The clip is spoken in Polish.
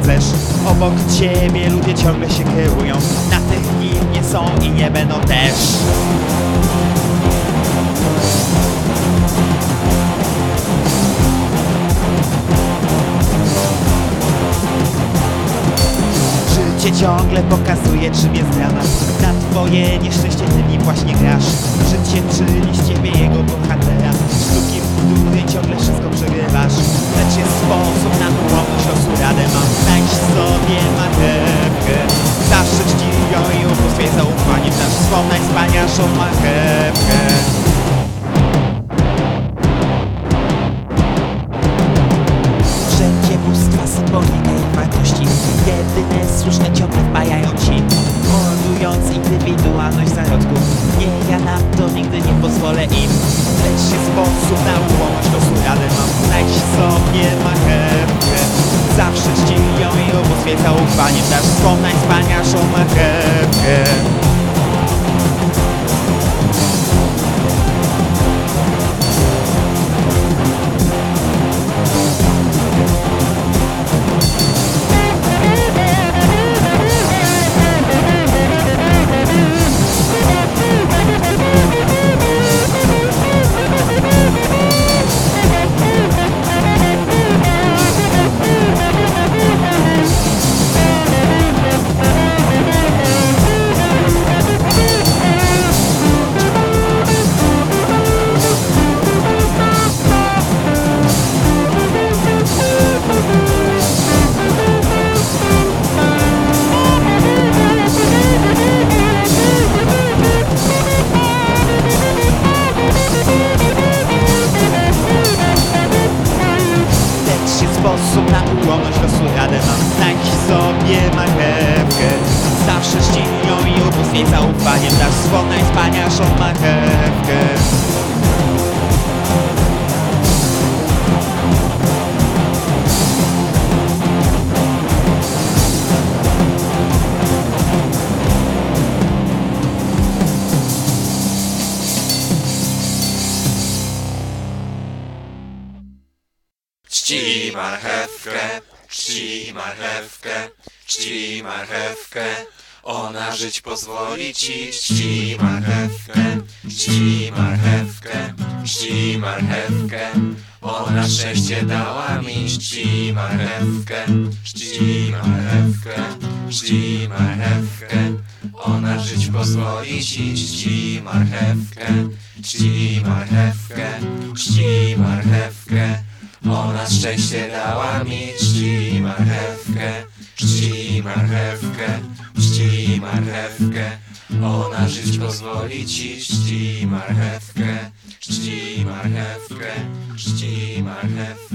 flesz. Obok ciebie ludzie ciągle się kierują, na tych kim nie są i nie będą też. Życie ciągle pokazuje, czym jest dramat. Na twoje nieszczęście tymi właśnie grasz. Życie czyni z ciebie jego bohatera. Sztuki, w której ciągle wszystko przegrywasz. Lecz jest sposób na ułomność losu, radę mam. Znajdź sobie marchewkę. Zawsze czci ją i ubóstwie zaufanie dasz swą najwspanialszą marchewkę. Wszędzie bóstwa, symbolika i wartości, jedyne słuszne ciągle wpajają ci, mordując indywidualność zarodków. Nie, ja na to nigdy nie pozwolę im. Lecz jest sposób na ułomność losu, radę mam. Znajdź sobie marchewkę. Zawsze czci ją i ubóstwie zaufaniem dasz swą najwspanialszą marchewkę. Sposób na ułomność losu, radę mam. Znajdź sobie marchewkę. Zawsze czci ją i ubóstwie zaufaniem dasz swą najwspanialszą marchewkę. Czci marchewkę, czci marchewkę, czci marchewkę, ona żyć pozwoli ci. Czci marchewkę, czci marchewkę, czci marchewkę, ona szczęście dała mi. Czci marchewkę, czci marchewkę, czci marchewkę, ona żyć pozwoli ci. Czci marchewkę, czci marchewkę, czci marchewkę, ona szczęście dała mi. Czci marchewkę, czci marchewkę, czci marchewkę, ona żyć pozwoli ci. Czci marchewkę, czci marchewkę, czci marchewkę.